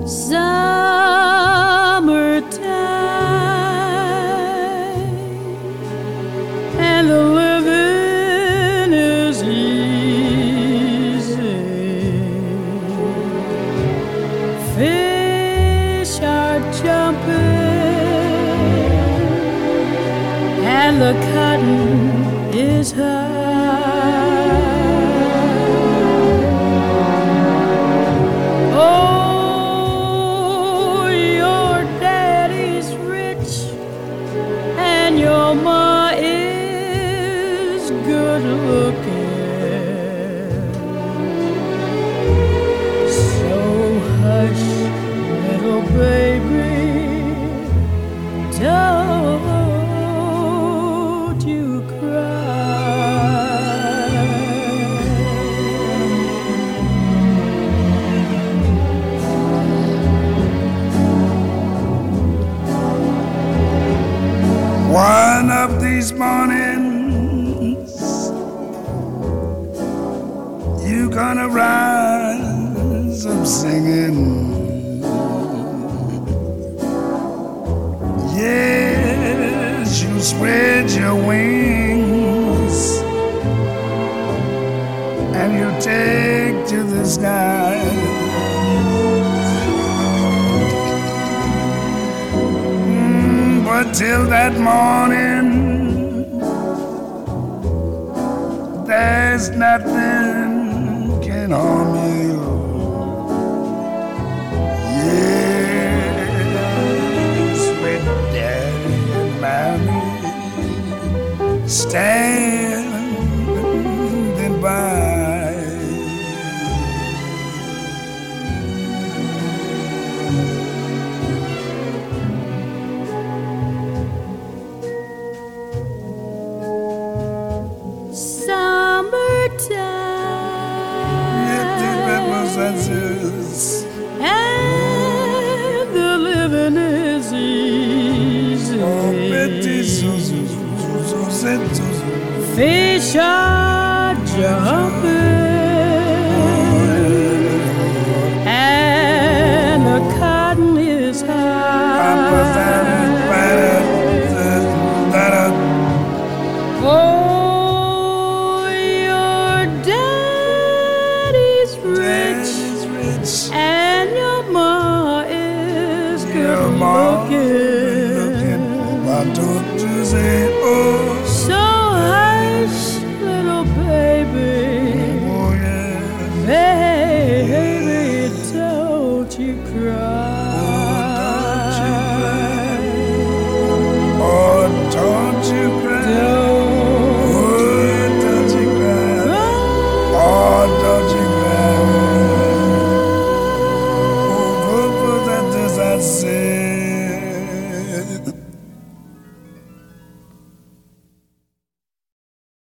Summertime, and the living is easy. Fish are jumping, and the cotton is high. Oh, your daddy's rich, and your ma is good looking. So hush, little baby, don't you cry. One of these mornings, you gonna rise up singing. Yes, you spread your wings and you take to the sky. But till that morning, there's nothing can harm you. Yes, with Daddy and Mommy standing by. And the living is easy. Fish are jumping, and the cotton is high. Oh, your daddy's rich.